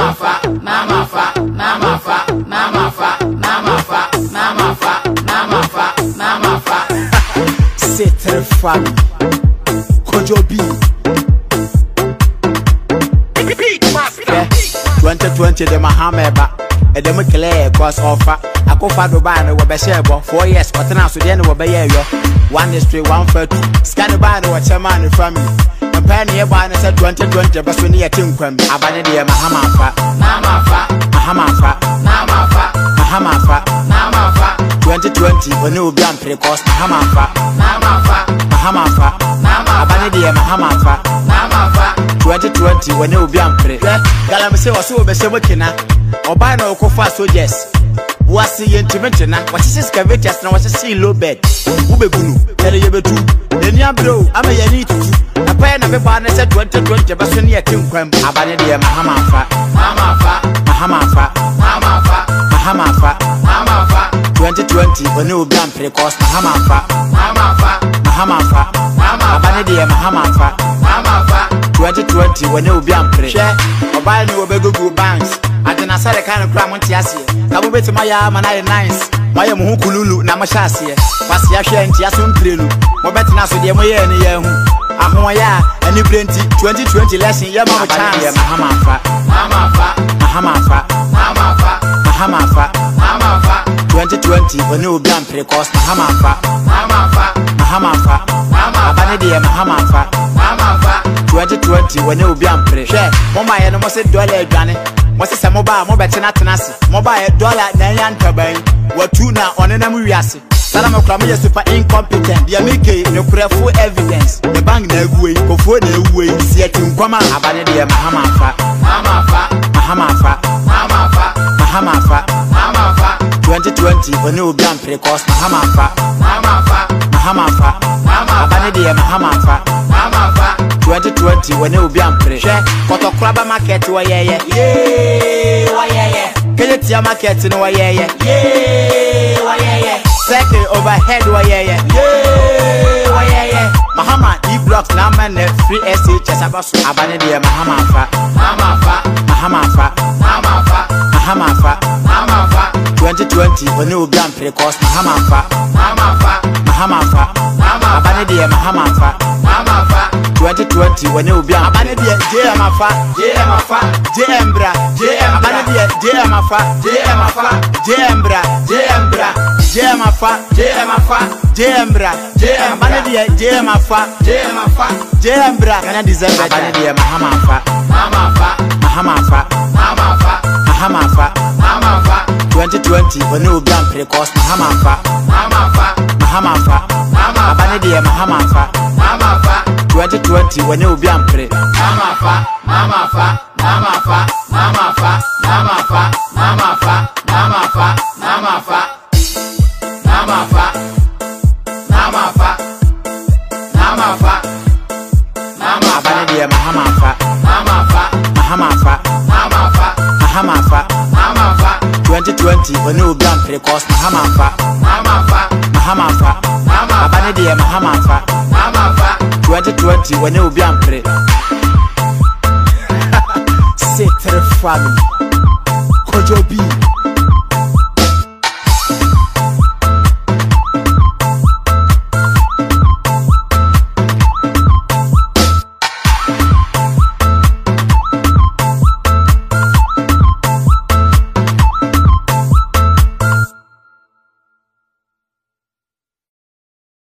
C'est très fun. Kojobi 2020 de Mahameba and the Mukele cross offer. I go for Dubai and we're share 4 years, but now so then we'll be here. 1 history, 1 for 2. Scan by the watch a man family. A penny about 2020, but we need a team. Abanidi Mahamafa, Mahamafa, 2020 when you be on pre-cost Mahamafa, Abanidi Mahamafa, 2020 when you be on pre. Galam say was so Beshamokina, or by no cofa soldiers. Was the intimate what is this cavitas now? Was a sea low bed. Ubegunu, tell you betu. Then Yabro, I'm a need to. A pen of a partner said 2020, but when you came from Abanidi Mahamafa, 2020 when you be on pre-cost Mahamafa, Abanidi Mahamafa, 2020 when you be on pre. Or buy new Obego banks. I didn't say the kind of crime on Tiasia. Come over to my arm and I nice. My Mukululu, Namashasi. Pasia and Tiasun Trilu. Mobetina, so the way any year. Ahoya, and you plenty 2020 lesson. Yama chance. Mahamafa, 2020 when you be on pre-cost Mahamafa, Abanidi Mahamafa, 2020 when you be on pre. Share, Mama and almost $1. What's a mobile tenancy? Mobile $9 turbine. What two now on an amuriasi? Salama Kramia super incompetent. The Amike, no full evidence. The bank never way, go for the way, see it in Kwama, Abanidi Mahamafa, 2020 when you be on pre-cost Mahamafa, Abanidi Mahamafa, 2020 when you be on pre. Koto Kraba market wa yeah. Keletia market no wa yeah. Second overhead wa yeah. Mahama E-blocks na man free SH Sabasu Abanidi Mahamafa, 2020 when you be on pre-cost Mahamafa, Abanidi Mahamafa, 2020 when you be on Abanidi JMafa, JMbra, Abanidi JMafa, JMbra, Abanidi JMafa, JMbra, Kana December Abanidi Mahamafa, 2020 when you be on pre-cost Mahamafa, Abanidi Mahamafa, 2020 when you be on pre. Abanidi Mahamafa, 2020 when you be on pre-cost Mahamafa, Abanidi Mahamafa, 2020 when you be on pre. C'est très famille. Kojobi